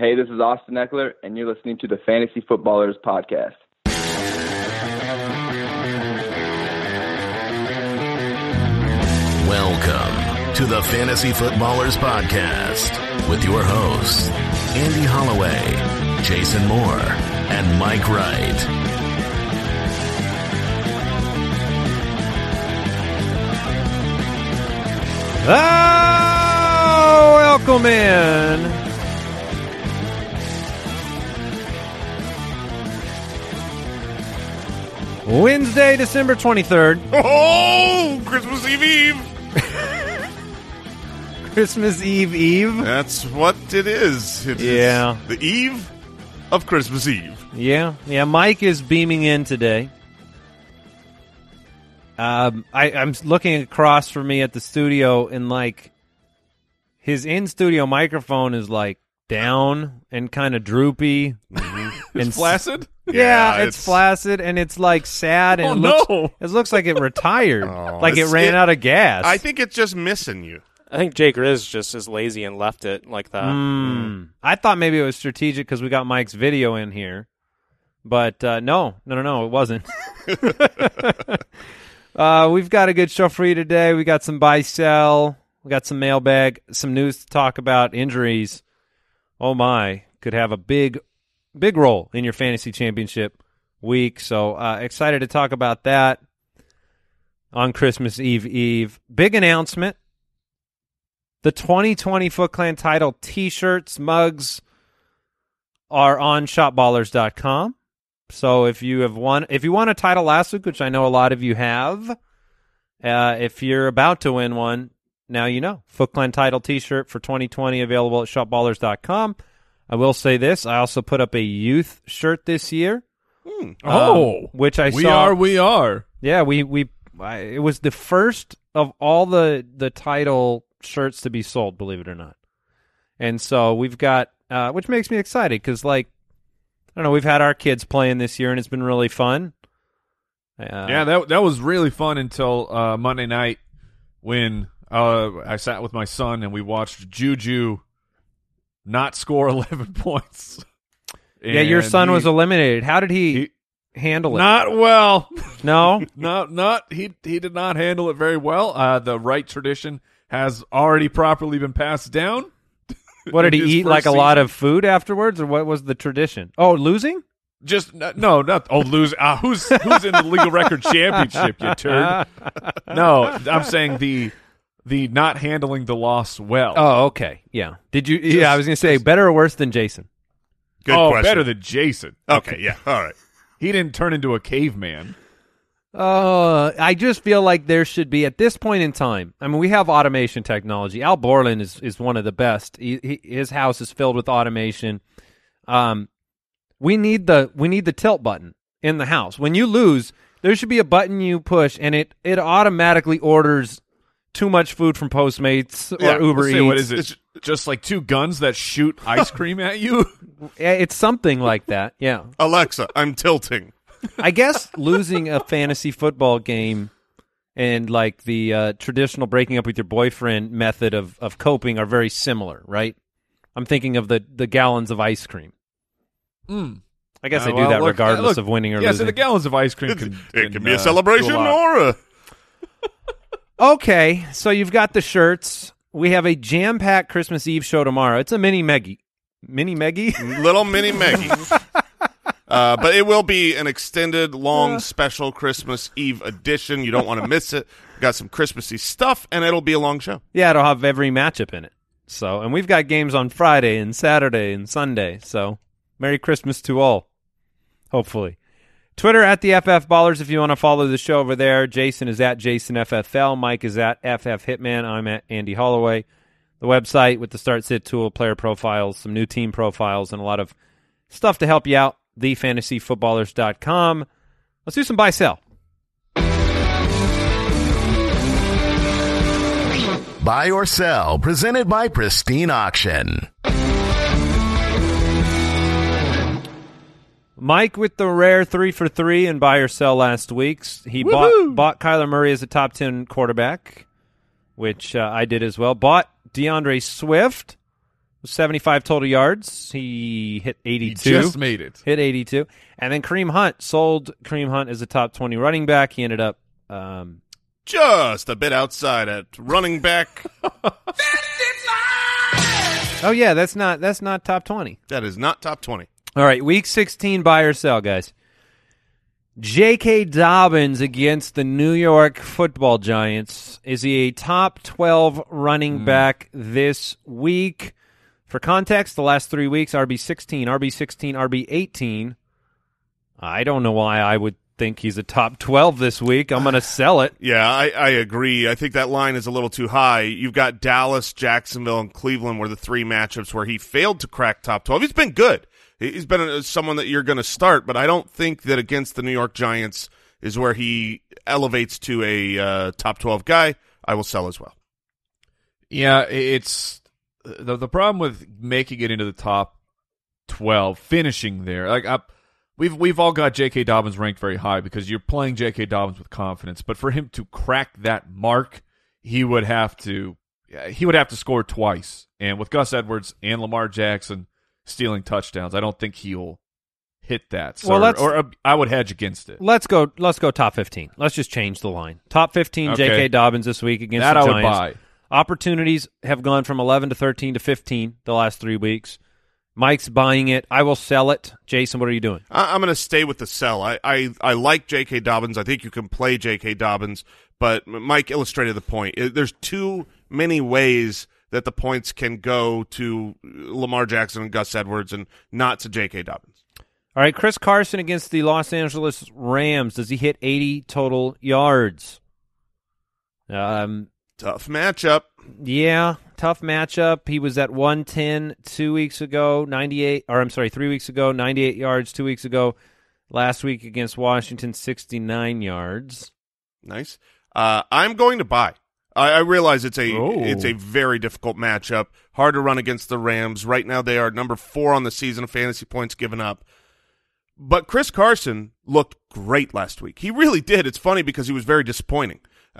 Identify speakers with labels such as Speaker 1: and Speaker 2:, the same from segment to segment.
Speaker 1: Hey, this is Austin Eckler, and you're listening to the Fantasy Footballers Podcast.
Speaker 2: Welcome to the Fantasy Footballers Podcast with your hosts, Andy Holloway, Jason Moore, and Mike Wright.
Speaker 3: Oh, welcome in. Wednesday, December 23rd.
Speaker 4: Oh, Christmas Eve.
Speaker 3: Christmas Eve.
Speaker 4: That's what it is. It
Speaker 3: Yeah.
Speaker 4: is the eve of Christmas Eve.
Speaker 3: Yeah. Mike is beaming in today. I'm looking across from me at the studio, and like his in-studio microphone is like down and kind of droopy.
Speaker 4: It's flaccid?
Speaker 3: Yeah, it's flaccid, and it's like sad, and it looks like it retired, like it ran out of gas.
Speaker 4: I think it's just missing you.
Speaker 5: I think Jake Riz just is lazy and left it like that.
Speaker 3: I thought maybe it was strategic because we got Mike's video in here, but no, it wasn't. We've got a good show for you today. We got some buy-sell, we got some mailbag, some news to talk about, injuries. Oh my, could have a big role in your fantasy championship week. So excited to talk about that on Christmas Eve. Big announcement. The 2020 Foot Clan title t-shirts, mugs are on shopballers.com. So if you won a title last week, which I know a lot of you have, if you're about to win one, now you know. Foot Clan title t-shirt for 2020 available at shopballers.com. I will say this. I also put up a youth shirt this year. Which I saw.
Speaker 6: We are.
Speaker 3: Yeah, it was the first of all the title shirts to be sold, believe it or not. And so we've got, which makes me excited because, like, I don't know, we've had our kids playing this year and it's been really fun.
Speaker 6: Yeah, that was really fun until Monday night when I sat with my son and we watched Juju not score 11 points.
Speaker 3: Yeah, your son was eliminated. How did he handle it?
Speaker 6: Not well.
Speaker 3: No?
Speaker 6: He did not handle it very well. The right tradition has already properly been passed down.
Speaker 3: What, did he eat like a lot of food afterwards, or what was the tradition? Oh, losing?
Speaker 6: Just losing. Who's in the legal record championship, you turd? No, I'm saying the not handling the loss well.
Speaker 3: Oh, okay. Yeah. Did you? Yeah, I was going to say better or worse than Jason?
Speaker 4: Good question.
Speaker 6: Better than Jason.
Speaker 4: Okay, yeah, all right.
Speaker 6: He didn't turn into a caveman.
Speaker 3: I just feel like there should be, at this point in time, I mean, we have automation technology. Al Borland is one of the best. His house is filled with automation. We need the tilt button in the house. When you lose, there should be a button you push, and it automatically orders too much food from Postmates or Uber Eats.
Speaker 6: What is it? It's just like two guns that shoot ice cream at you?
Speaker 3: It's something like that, yeah.
Speaker 4: Alexa, I'm tilting.
Speaker 3: I guess losing a fantasy football game and like the traditional breaking up with your boyfriend method of coping are very similar, right? I'm thinking of the gallons of ice cream. I guess I do that regardless of winning or losing.
Speaker 6: Yeah, so the gallons of ice cream
Speaker 4: can be a celebration or a...
Speaker 3: Okay, so you've got the shirts. We have a jam-packed Christmas Eve show tomorrow. It's a mini Meggie. Mini Meggie?
Speaker 4: Little mini Meggie. But it will be an extended, long, special Christmas Eve edition. You don't want to miss it. We've got some Christmassy stuff, and it'll be a long show.
Speaker 3: Yeah, it'll have every matchup in it. So, and we've got games on Friday and Saturday and Sunday. So, Merry Christmas to all, hopefully. Twitter at the FF Ballers if you want to follow the show over there. Jason is at JasonFFL. Mike is at FF Hitman. I'm at Andy Holloway. The website with the Start Sit tool, player profiles, some new team profiles, and a lot of stuff to help you out. TheFantasyFootballers.com. Let's do some buy-sell.
Speaker 2: Buy or sell, presented by Pristine Auction.
Speaker 3: Mike with the rare 3-for-3 in buy or sell last week. He bought Kyler Murray as a top 10 quarterback, which I did as well. Bought DeAndre Swift 75 total yards. He hit 82.
Speaker 6: He just made it.
Speaker 3: Hit 82. And then Kareem Hunt, sold Kareem Hunt as a top 20 running back. He ended up
Speaker 4: just a bit outside at running back.
Speaker 3: Oh yeah, that's not top 20.
Speaker 4: That is not top 20.
Speaker 3: All right, week 16 buy or sell, guys. J.K. Dobbins against the New York Football Giants. Is he a top 12 running back this week? For context, the last 3 weeks, RB16, RB16, RB18. I don't know why I would think he's a top 12 this week. I'm going to sell it.
Speaker 4: Yeah, I agree. I think that line is a little too high. You've got Dallas, Jacksonville, and Cleveland were the three matchups where he failed to crack top 12. He's been good. He's been someone that you're going to start, but I don't think that against the New York Giants is where he elevates to a top 12 guy. I will sell as well.
Speaker 6: Yeah, it's the problem with making it into the top 12, finishing there. Like we've all got J.K. Dobbins ranked very high because you're playing J.K. Dobbins with confidence. But for him to crack that mark, he would have to score twice. And with Gus Edwards and Lamar Jackson stealing touchdowns, I don't think he'll hit that. So, or I would hedge against it.
Speaker 3: Let's go top 15. Let's just change the line. Top 15,
Speaker 6: Okay.
Speaker 3: J.K. Dobbins this week against
Speaker 6: That
Speaker 3: the
Speaker 6: I
Speaker 3: Giants.
Speaker 6: would buy.
Speaker 3: Opportunities have gone from 11 to 13 to 15 the last 3 weeks. Mike's buying it. I will sell it. Jason, what are you doing?
Speaker 4: I'm going to stay with the sell. I like J.K. Dobbins. I think you can play J.K. Dobbins, but Mike illustrated the point. There's too many ways that the points can go to Lamar Jackson and Gus Edwards and not to J.K. Dobbins.
Speaker 3: All right, Chris Carson against the Los Angeles Rams. Does he hit 80 total yards?
Speaker 4: Tough matchup.
Speaker 3: Yeah, tough matchup. He was at 110 3 weeks ago, 98 yards 2 weeks ago. Last week against Washington, 69 yards.
Speaker 4: Nice. I'm going to buy. I realize it's a very difficult matchup. Hard to run against the Rams. Right now they are number 4 on the season of fantasy points given up. But Chris Carson looked great last week. He really did. It's funny because he was very disappointing.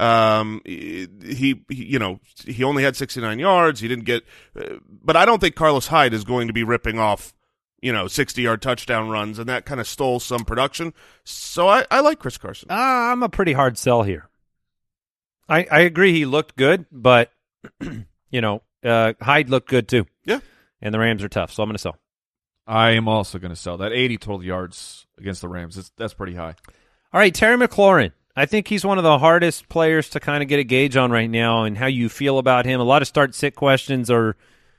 Speaker 4: He only had 69 yards. He didn't get, but I don't think Carlos Hyde is going to be ripping off, 60-yard touchdown runs, and that kind of stole some production. So I like Chris Carson.
Speaker 3: I'm a pretty hard sell here. I agree he looked good, but Hyde looked good too.
Speaker 4: Yeah.
Speaker 3: And the Rams are tough, so I'm going to sell.
Speaker 6: I am also going to sell that 80 total yards against the Rams. That's pretty high.
Speaker 3: All right, Terry McLaurin. I think he's one of the hardest players to kind of get a gauge on right now and how you feel about him. A lot of start-sit questions are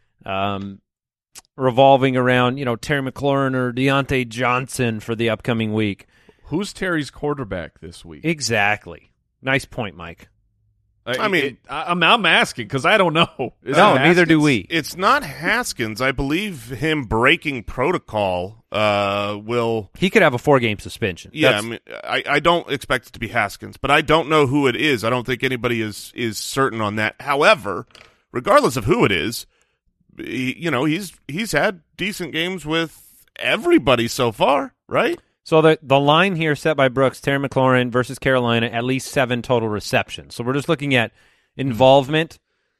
Speaker 3: revolving around, Terry McLaurin or Deontay Johnson for the upcoming week.
Speaker 6: Who's Terry's quarterback this week?
Speaker 3: Exactly. Nice point, Mike.
Speaker 6: I'm asking because I don't know.
Speaker 3: No, neither do we.
Speaker 4: It's not Haskins. I believe him breaking protocol will.
Speaker 3: He could have a 4-game suspension.
Speaker 4: Yeah, I don't expect it to be Haskins, but I don't know who it is. I don't think anybody is certain on that. However, regardless of who it is, he's had decent games with everybody so far, right?
Speaker 3: So the line here set by Brooks, Terry McLaurin versus Carolina, at least 7 total receptions. So we're just looking at involvement.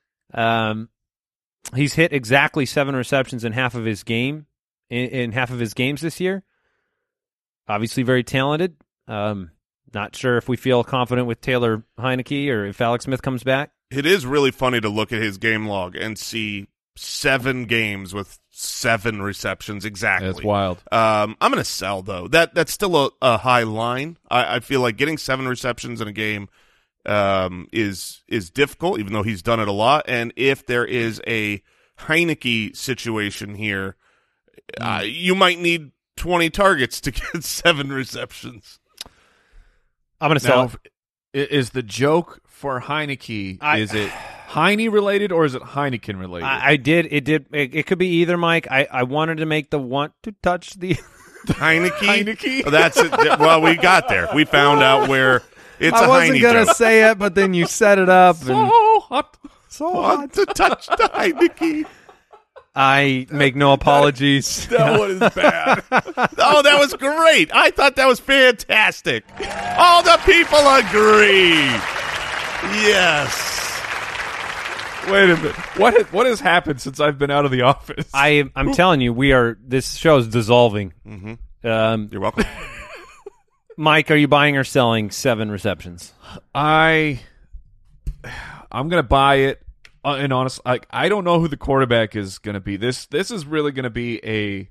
Speaker 3: He's hit exactly 7 receptions in half of his game, in half of his games this year. Obviously very talented. Not sure if we feel confident with Taylor Heineke or if Alex Smith comes back.
Speaker 4: It is really funny to look at his game log and see 7 games with 7 receptions exactly.
Speaker 6: That's wild.
Speaker 4: I'm going to sell, though. That's still a high line. I feel like getting 7 receptions in a game is difficult, even though he's done it a lot. And if there is a Heineke situation here, you might need 20 targets to get 7 receptions.
Speaker 3: I'm going to sell it.
Speaker 6: Is the joke for Heineke, is it Heine related or is it Heineken related?
Speaker 3: It could be either, Mike. I wanted to make the want to touch the
Speaker 4: Heineke. That's it. Well, we got there. We found out where it's a Heine joke.
Speaker 3: I wasn't going to say it, but then you set it up.
Speaker 6: So hot.
Speaker 4: To touch the Heineke.
Speaker 3: I make no apologies.
Speaker 6: That one is bad.
Speaker 4: Oh, that was great. I thought that was fantastic. All the people agree. Yes.
Speaker 6: Wait a minute. What has happened since I've been out of the office?
Speaker 3: I'm telling you, this show is dissolving.
Speaker 4: Mm-hmm. You're welcome.
Speaker 3: Mike, are you buying or selling 7 receptions?
Speaker 6: I'm gonna buy it. And honestly, I don't know who the quarterback is gonna be. This is really gonna be a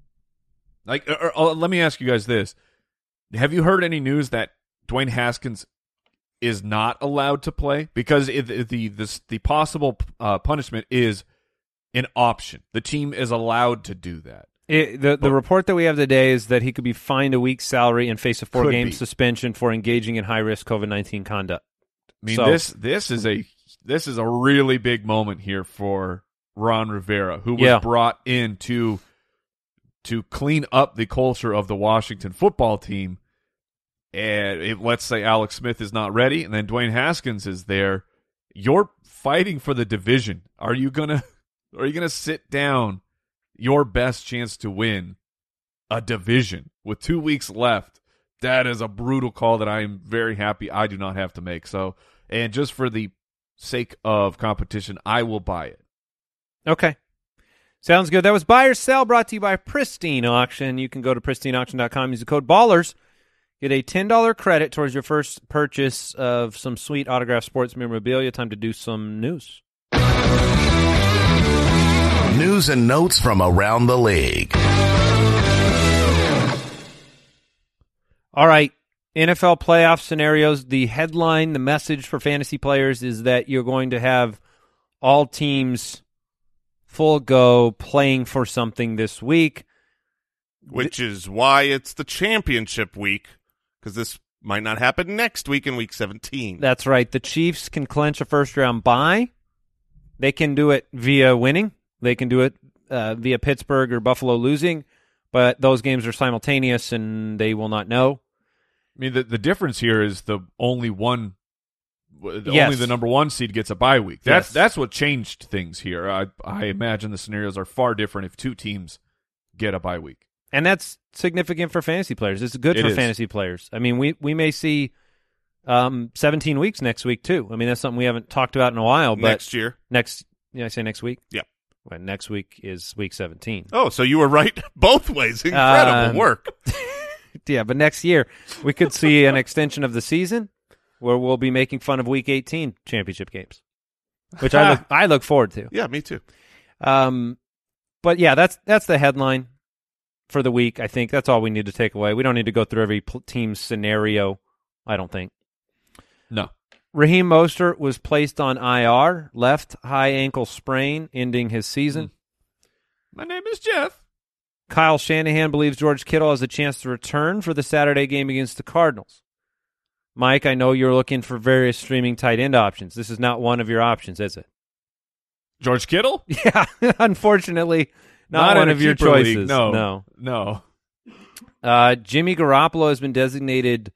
Speaker 6: let me ask you guys this: have you heard any news that Dwayne Haskins is not allowed to play because the possible punishment is an option? The team is allowed to do that.
Speaker 3: The report that we have today is that he could be fined a week's salary and face a 4-game suspension for engaging in high-risk COVID-19 conduct.
Speaker 6: I mean, this is a really big moment here for Ron Rivera, who was brought in to clean up the culture of the Washington football team. And let's say Alex Smith is not ready, and then Dwayne Haskins is there. You're fighting for the division. Are you gonna sit down your best chance to win a division with 2 weeks left? That is a brutal call that I am very happy I do not have to make. So, and just for the sake of competition, I will buy it.
Speaker 3: Okay. Sounds good. That was Buy or Sell, brought to you by Pristine Auction. You can go to pristineauction.com, use the code BALLERS. Get a $10 credit towards your first purchase of some sweet autographed sports memorabilia. Time to do some news.
Speaker 2: News and notes from around the league.
Speaker 3: All right. NFL playoff scenarios. The headline, the message for fantasy players is that you're going to have all teams full go playing for something this week.
Speaker 4: Which is why it's the championship week, because this might not happen next week in week 17.
Speaker 3: That's right. The Chiefs can clinch a first-round bye. They can do it via winning. They can do it via Pittsburgh or Buffalo losing, but those games are simultaneous, and they will not know.
Speaker 6: I mean, the difference here is only the number 1 seed gets a bye week. That's what changed things here. I imagine the scenarios are far different if 2 teams get a bye week.
Speaker 3: And that's significant for fantasy players. It's good for fantasy players. I mean, we may see 17 weeks next week, too. I mean, that's something we haven't talked about in a while. But
Speaker 4: next year.
Speaker 3: I say next week?
Speaker 4: Yeah.
Speaker 3: Well, next week is week 17.
Speaker 4: Oh, so you were right both ways. Incredible work.
Speaker 3: Yeah, but next year we could see an extension of the season where we'll be making fun of week 18 championship games, which I look forward to.
Speaker 4: Yeah, me too.
Speaker 3: But yeah, that's the headline for the week. I think that's all we need to take away. We don't need to go through every team's scenario, I don't think.
Speaker 6: No.
Speaker 3: Raheem Mostert was placed on IR, left high ankle sprain, ending his season.
Speaker 6: My name is Jeff.
Speaker 3: Kyle Shanahan believes George Kittle has a chance to return for the Saturday game against the Cardinals. Mike, I know you're looking for various streaming tight end options. This is not one of your options, is it?
Speaker 6: George Kittle?
Speaker 3: Yeah, unfortunately, not one of your choices.
Speaker 6: League. No.
Speaker 3: Jimmy Garoppolo has been designated.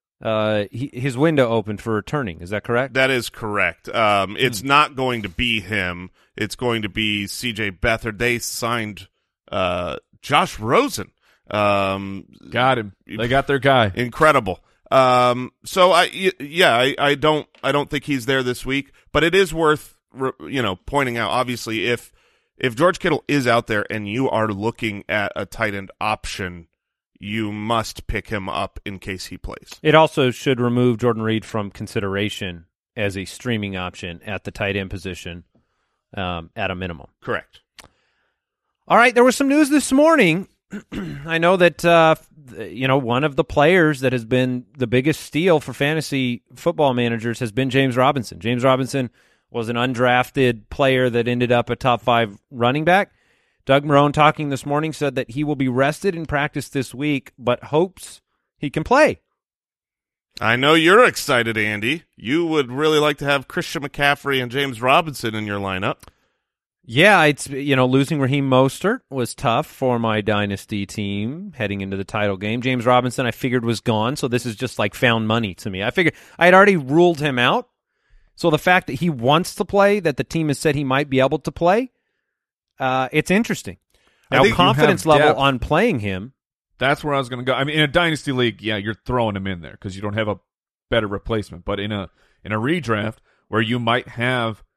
Speaker 3: His window opened for returning. Is that correct?
Speaker 4: That is correct. It's not going to be him. It's going to be C.J. Beathard. They signed Josh Rosen.
Speaker 6: Got him. They got their guy.
Speaker 4: Incredible. So I don't think he's there this week, but it is worth pointing out. Obviously, if George Kittle is out there and you are looking at a tight end option, you must pick him up in case he plays.
Speaker 3: It also should remove Jordan Reed from consideration as a streaming option at the tight end position at a minimum.
Speaker 4: Correct.
Speaker 3: All right, there was some news this morning. I know that one of the players that has been the biggest steal for fantasy football managers has been James Robinson. James Robinson was an undrafted player that ended up a top 5 running back. Doug Marrone, talking this morning, said that he will be rested in practice this week, but hopes he can play.
Speaker 4: I know you're excited, Andy. You would really like to have Christian McCaffrey and James Robinson in your lineup.
Speaker 3: Yeah, it's losing Raheem Mostert was tough for my dynasty team heading into the title game. James Robinson, I figured, was gone, so this is just like found money to me. I figured I had already ruled him out, so the fact that he wants to play, that the team has said he might be able to play, it's interesting. Now, confidence level on playing him.
Speaker 6: That's where I was going to go. I mean, in a dynasty league, yeah, you're throwing him in there because you don't have a better replacement. But in a redraft where you might have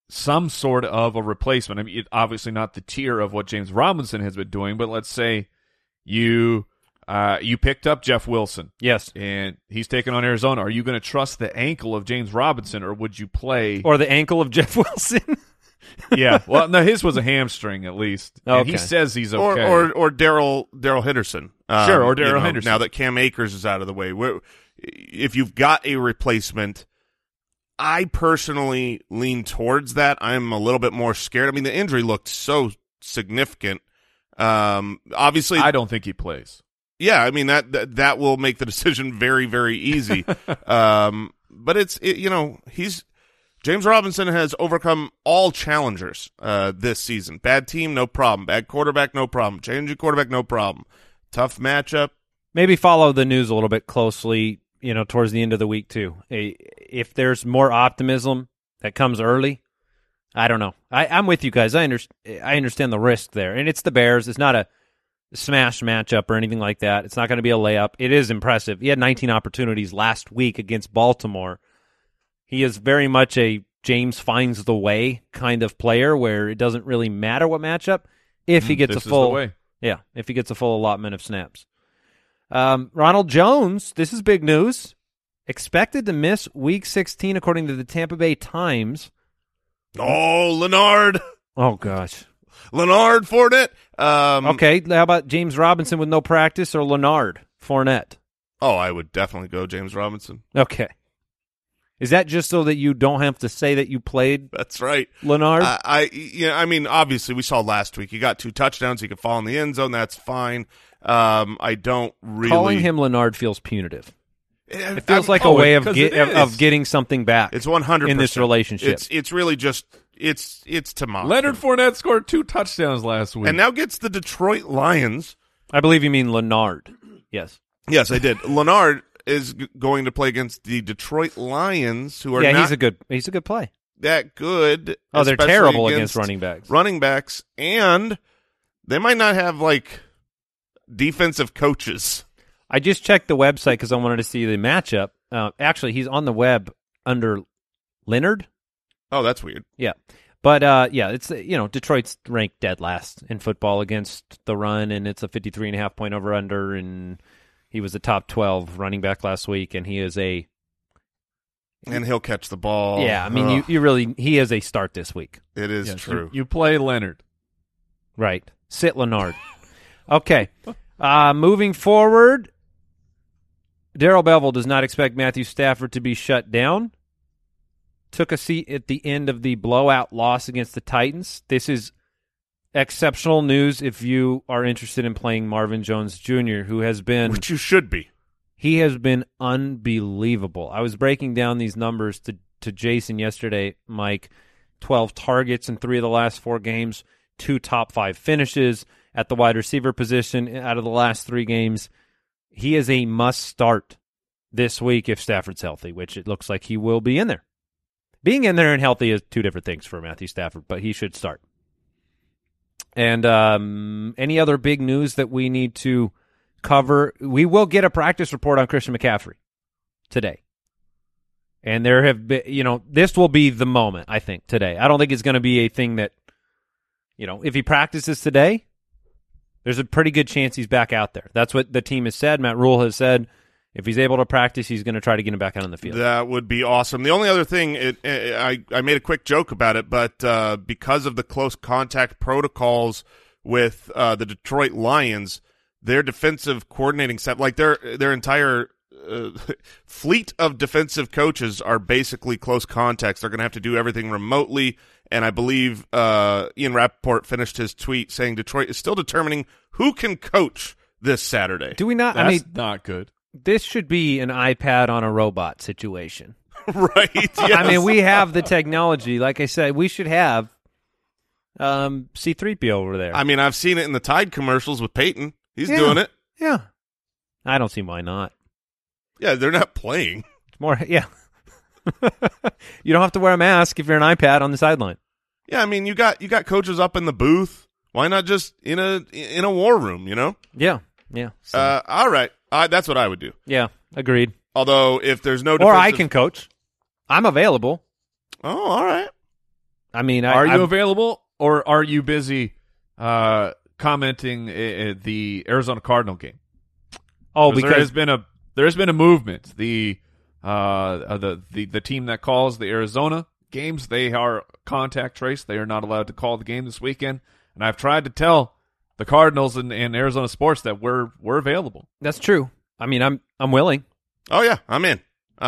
Speaker 6: some sort of a replacement. I mean, obviously not the tier of what James Robinson has been doing, but let's say you picked up Jeff Wilson.
Speaker 3: Yes.
Speaker 6: And he's taking on Arizona. Are you going to trust the ankle of James Robinson, or would you play...
Speaker 3: Or the ankle of Jeff Wilson?
Speaker 6: Yeah. Well, no, his was a hamstring at least.
Speaker 3: Okay.
Speaker 6: And he says he's okay.
Speaker 4: Or Daryl Henderson.
Speaker 6: Sure, or Daryl Henderson.
Speaker 4: Now that Cam Akers is out of the way. If you've got a replacement, I personally lean towards that. I'm a little bit more scared. I mean, the injury looked so significant. Obviously,
Speaker 6: I don't think he plays.
Speaker 4: Yeah, I mean that will make the decision very, very easy. But James Robinson has overcome all challengers this season. Bad team, no problem. Bad quarterback, no problem. Changing quarterback, no problem. Tough matchup.
Speaker 3: Maybe follow the news a little bit closely, towards the end of the week too. If there's more optimism that comes early, I don't know. I'm with you guys. I understand the risk there. And it's the Bears. It's not a smash matchup or anything like that. It's not going to be a layup. It is impressive. He had 19 opportunities last week against Baltimore. He is very much a James finds the way kind of player where it doesn't really matter what matchup if he gets if he gets a full allotment of snaps. Ronald Jones, this is big news. Expected to miss Week 16 according to the Tampa Bay Times.
Speaker 4: Oh, Leonard.
Speaker 3: Oh gosh.
Speaker 4: Leonard Fournette.
Speaker 3: Okay, how about James Robinson with no practice or Leonard Fournette?
Speaker 4: Oh, I would definitely go James Robinson.
Speaker 3: Okay. Is that just so that you don't have to say that you played?
Speaker 4: That's right,
Speaker 3: Leonard.
Speaker 4: I mean, obviously, we saw last week. He got 2 touchdowns. He could fall in the end zone. That's fine. I don't really
Speaker 3: calling him Leonard feels punitive. It feels like a way of getting something back.
Speaker 4: It's 100%
Speaker 3: in this relationship.
Speaker 4: It's really just it's to mock.
Speaker 6: Leonard Fournette scored 2 touchdowns last week,
Speaker 4: and now gets the Detroit Lions.
Speaker 3: I believe you mean Leonard. Yes,
Speaker 4: I did. Leonard is going to play against the Detroit Lions, who are
Speaker 3: he's a good play.
Speaker 4: That good.
Speaker 3: Oh, they're terrible against running backs,
Speaker 4: and they might not have defensive coaches.
Speaker 3: I just checked the website because I wanted to see the matchup. Actually, he's on the web under Leonard.
Speaker 4: Oh, that's weird.
Speaker 3: Yeah, but it's Detroit's ranked dead last in football against the run, and it's a 53.5 point over under, and he was a top 12 running back last week, and he is and
Speaker 4: he'll catch the ball.
Speaker 3: Yeah, I mean, he is a start this week.
Speaker 4: It is true.
Speaker 6: You play Leonard.
Speaker 3: Right. Sit Leonard. Okay. Moving forward, Darrell Bevell does not expect Matthew Stafford to be shut down. Took a seat at the end of the blowout loss against the Titans. This is exceptional news if you are interested in playing Marvin Jones Jr., who has been...
Speaker 4: Which you should be.
Speaker 3: He has been unbelievable. I was breaking down these numbers to Jason yesterday, Mike. 12 targets in 3 of the last 4 games, 2 top 5 finishes at the wide receiver position out of the last 3 games. He is a must-start this week if Stafford's healthy, which it looks like he will be in there. Being in there and healthy is 2 different things for Matthew Stafford, but he should start. And any other big news that we need to cover? We will get a practice report on Christian McCaffrey today. And there have been, this will be the moment, I think, today. I don't think it's going to be a thing that, if he practices today, there's a pretty good chance he's back out there. That's what the team has said. Matt Rule has said if he's able to practice, he's going to try to get him back out on the field.
Speaker 4: That would be awesome. The only other thing, I made a quick joke about it, but because of the close contact protocols with the Detroit Lions, their defensive coordinating staff, their entire fleet of defensive coaches are basically close contacts. They're going to have to do everything remotely. And I believe Ian Rappaport finished his tweet saying Detroit is still determining who can coach this Saturday.
Speaker 3: Do we not?
Speaker 6: That's not good.
Speaker 3: This should be an iPad on a robot situation.
Speaker 4: Right. Yes.
Speaker 3: I mean, we have the technology. Like I said, we should have C-3PO over there.
Speaker 4: I mean, I've seen it in the Tide commercials with Peyton. He's doing it.
Speaker 3: Yeah. I don't see why not.
Speaker 4: Yeah, they're not playing.
Speaker 3: It's more, yeah. You don't have to wear a mask if you're an iPad on the sideline.
Speaker 4: Yeah, I mean, you got coaches up in the booth. Why not just in a war room,
Speaker 3: Yeah. Yeah. So.
Speaker 4: All right. That's what I would do.
Speaker 3: Yeah, agreed.
Speaker 4: Although, if there's no
Speaker 3: or I can coach. I'm available.
Speaker 4: Oh, all right.
Speaker 3: I mean,
Speaker 6: are you available, or are you busy commenting the Arizona Cardinal game?
Speaker 3: Oh, because
Speaker 6: there has been a movement. The team that calls the Arizona games, they are contact traced. They are not allowed to call the game this weekend. And I've tried to tell the Cardinals and Arizona sports that we're available.
Speaker 3: That's true. I mean, I'm willing.
Speaker 4: Oh yeah, I'm in.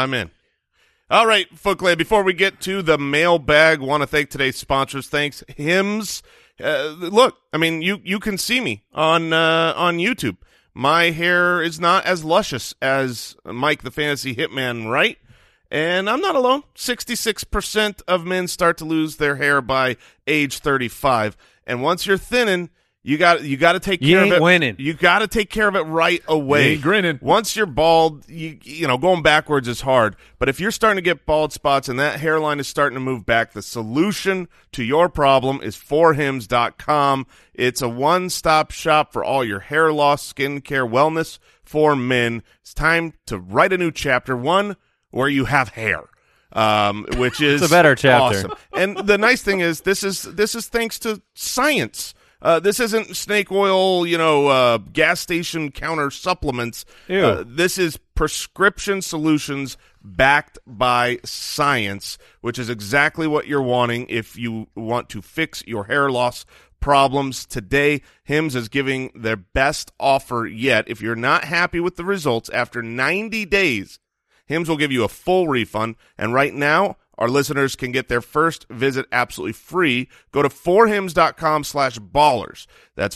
Speaker 4: All right, Foot Clan, before we get to the mailbag, want to thank today's sponsors. Thanks, Hims. Look, I mean, you can see me on YouTube. My hair is not as luscious as Mike the Fantasy Hitman, right? And I'm not alone. 66% of men start to lose their hair by age 35. And once you're thinning, you got to take care of it.
Speaker 3: Winning.
Speaker 4: You got to take care of it right away.
Speaker 6: You ain't grinning.
Speaker 4: Once you're bald, you know, going backwards is hard. But if you're starting to get bald spots and that hairline is starting to move back, the solution to your problem is forhims.com. It's a one-stop shop for all your hair loss, skincare, wellness for men. It's time to write a new chapter, one where you have hair. Which is
Speaker 3: it's a better chapter.
Speaker 4: Awesome. And the nice thing is this is thanks to science. This isn't snake oil, gas station counter supplements. This is prescription solutions backed by science, which is exactly what you're wanting if you want to fix your hair loss problems. Today, Hims is giving their best offer yet. If you're not happy with the results after 90 days, Hims will give you a full refund. And right now, our listeners can get their first visit absolutely free. Go to forhims.com/ballers. That's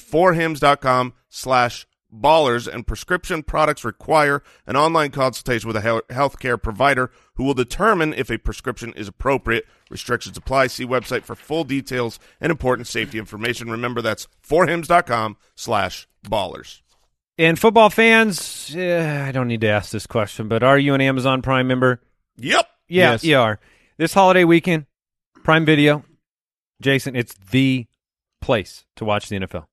Speaker 4: forhims.com/ballers. And prescription products require an online consultation with a healthcare provider who will determine if a prescription is appropriate. Restrictions apply. See website for full details and important safety information. Remember, that's forhims.com/ballers.
Speaker 3: And football fans, I don't need to ask this question, but are you an Amazon Prime member?
Speaker 4: Yep.
Speaker 3: Yeah,
Speaker 6: Yes.
Speaker 3: you are. This holiday weekend, Prime Video, Jason, it's the place to watch the NFL.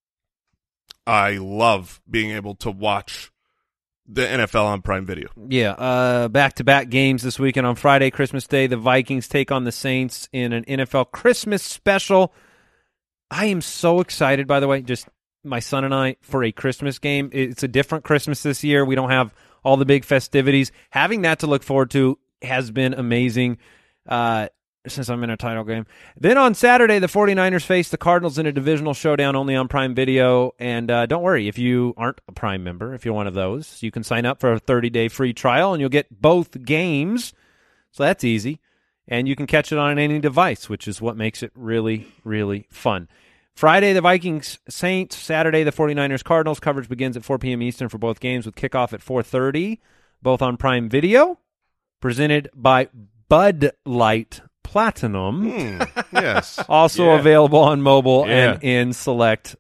Speaker 4: I love being able to watch the NFL on Prime Video.
Speaker 3: Yeah, back-to-back games this weekend. On Friday, Christmas Day, the Vikings take on the Saints in an NFL Christmas special. I am so excited, by the way, just my son and I, for a Christmas game. It's a different Christmas this year. We don't have all the big festivities. Having that to look forward to has been amazing since I'm in a title game. Then on Saturday, the 49ers face the Cardinals in a divisional showdown only on Prime Video. And don't worry, if you aren't a Prime member, if you're one of those, you can sign up for a 30-day free trial, and you'll get both games. So that's easy. And you can catch it on any device, which is what makes it really, really fun. Friday, the Vikings Saints. Saturday, the 49ers Cardinals. Coverage begins at 4 p.m. Eastern for both games with kickoff at 4:30, both on Prime Video. Presented by Bud Light Platinum.
Speaker 4: Yes.
Speaker 3: Also available on mobile and in select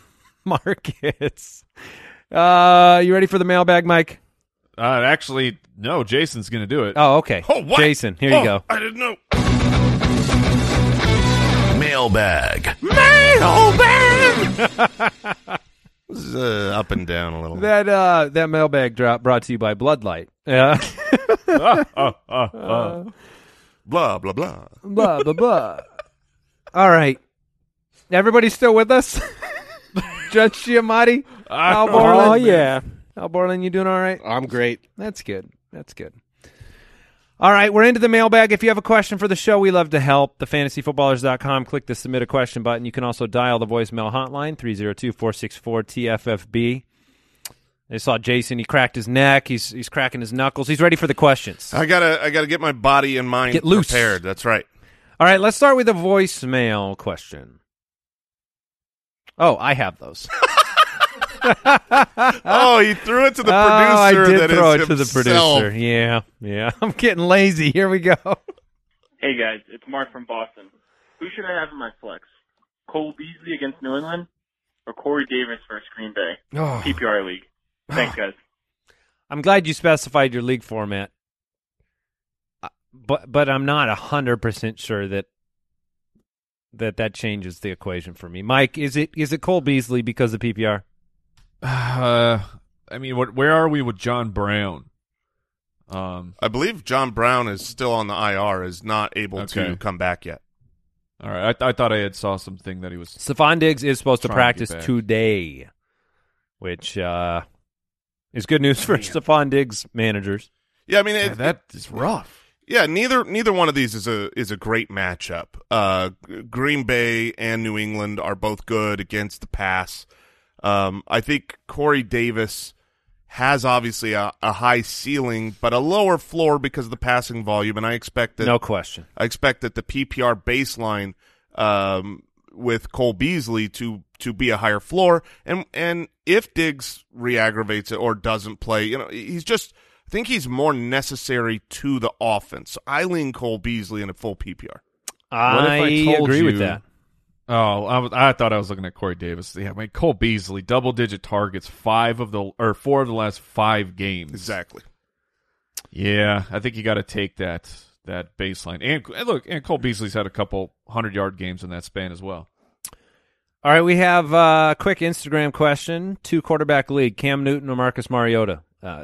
Speaker 3: markets. You ready for the mailbag, Mike?
Speaker 6: Actually, no. Jason's going to do it.
Speaker 3: Oh, okay.
Speaker 4: Oh, what?
Speaker 3: Jason, here you go.
Speaker 4: I didn't know.
Speaker 2: Mailbag.
Speaker 4: This is up and down a little.
Speaker 3: That mailbag drop brought to you by Bloodlight. Yeah.
Speaker 4: Blah, blah, blah.
Speaker 3: Blah, blah, blah. All right. Everybody still with us? Judge Giamatti? Al Borland?
Speaker 5: Oh, yeah.
Speaker 3: Al Borland, you doing all right?
Speaker 5: I'm great.
Speaker 3: That's good. All right, we're into the mailbag. If you have a question for the show, we love to help. TheFantasyFootballers.com. Click the Submit a Question button. You can also dial the voicemail hotline, 302-464-TFFB. I saw Jason. He cracked his neck. He's cracking his knuckles. He's ready for the questions.
Speaker 4: I gotta get my body and mind
Speaker 3: Get loose.
Speaker 4: prepared. That's right.
Speaker 3: All right, let's start with a voicemail question. Oh, I have those.
Speaker 4: Oh, he threw it to the producer.
Speaker 3: I did
Speaker 4: that
Speaker 3: throw
Speaker 4: is
Speaker 3: it to the
Speaker 4: himself.
Speaker 3: producer. Yeah. I'm getting lazy. Here we go.
Speaker 7: Hey guys, it's Mark from Boston. Who should I have in my flex? Cole Beasley against New England or Corey Davis versus Green Bay?
Speaker 3: Oh.
Speaker 7: PPR league. Thanks, guys.
Speaker 3: I'm glad you specified your league format, but I'm not 100% sure that changes the equation for me. Mike, is it Cole Beasley because of PPR?
Speaker 6: I mean, where are we with John Brown?
Speaker 4: I believe John Brown is still on the IR, is not able to come back yet.
Speaker 6: All right, I thought I had saw something that he was.
Speaker 3: Stephon Diggs is supposed to
Speaker 6: trying to
Speaker 3: practice
Speaker 6: get back.
Speaker 3: today, which is good news for Stephon Diggs managers.
Speaker 4: Yeah, I mean
Speaker 6: that is rough.
Speaker 4: Yeah, neither one of these is a great matchup. Green Bay and New England are both good against the pass. I think Corey Davis has obviously a high ceiling, but a lower floor because of the passing volume, and I expect that.
Speaker 3: No question.
Speaker 4: I expect that the PPR baseline with Cole Beasley to be a higher floor, and if Diggs re-aggravates it or doesn't play, he's just. I think he's more necessary to the offense. So I lean Cole Beasley in a full PPR.
Speaker 3: I agree with that.
Speaker 6: Oh, I thought I was looking at Corey Davis. Yeah, I mean, Cole Beasley, double-digit targets, 4 of the last 5 games.
Speaker 4: Exactly.
Speaker 6: Yeah, I think you got to take that baseline. And look, and Cole Beasley's had a couple 100-yard games in that span as well.
Speaker 3: All right, we have a quick Instagram question: 2-quarterback league, Cam Newton or Marcus Mariota?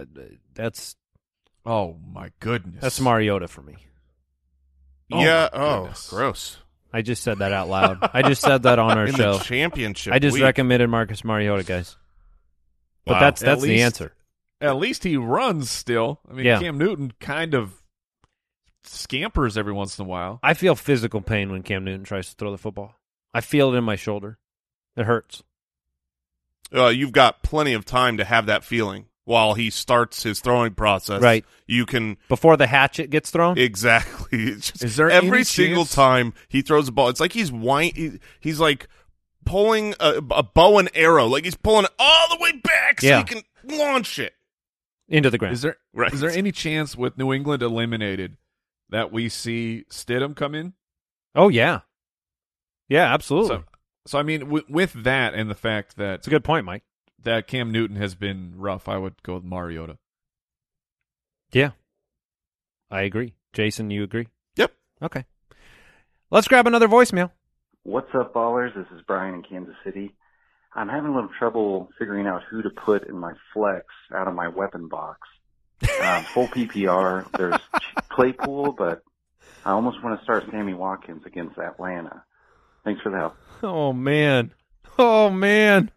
Speaker 6: Oh my goodness,
Speaker 3: That's Mariota for me.
Speaker 4: Yeah.
Speaker 6: Goodness.
Speaker 4: Gross.
Speaker 3: I just said that out loud. I just said that on our
Speaker 4: In
Speaker 3: show.
Speaker 4: the championship.
Speaker 3: I just
Speaker 4: week.
Speaker 3: recommended Marcus Mariota, guys. But
Speaker 6: Wow.
Speaker 3: that's
Speaker 6: At
Speaker 3: the
Speaker 6: least-
Speaker 3: answer.
Speaker 6: At least he runs still. I mean,
Speaker 3: Yeah.
Speaker 6: Cam Newton kind of scampers every once in a while.
Speaker 3: I feel physical pain when Cam Newton tries to throw the football. I feel it in my shoulder. It hurts.
Speaker 4: You've got plenty of time to have that feeling while he starts his throwing process.
Speaker 3: Right.
Speaker 4: You can
Speaker 3: Before the hatchet gets thrown?
Speaker 4: exactly. It's just
Speaker 6: Is there
Speaker 4: every
Speaker 6: any
Speaker 4: single
Speaker 6: chance-
Speaker 4: time he throws a ball? It's like he's he's like pulling a bow and arrow. Like he's pulling it all the way back so
Speaker 3: Yeah.
Speaker 4: he can launch it.
Speaker 3: Into the ground.
Speaker 6: Is there
Speaker 4: Right.
Speaker 6: is there any chance with New England eliminated that we see Stidham come in?
Speaker 3: Oh, yeah. Yeah, absolutely.
Speaker 6: So I mean, with that and the fact that
Speaker 3: It's a good point, Mike.
Speaker 6: that Cam Newton has been rough, I would go with Mariota.
Speaker 3: Yeah. I agree. Jason, you agree?
Speaker 4: Yep.
Speaker 3: Okay. Let's grab another voicemail.
Speaker 8: What's up, ballers? This is Brian in Kansas City. I'm having a little trouble figuring out who to put in my flex out of my weapon box. Full PPR, there's Claypool, but I almost want to start Sammy Watkins against Atlanta. Thanks for the help.
Speaker 3: Oh, man. Oh, man.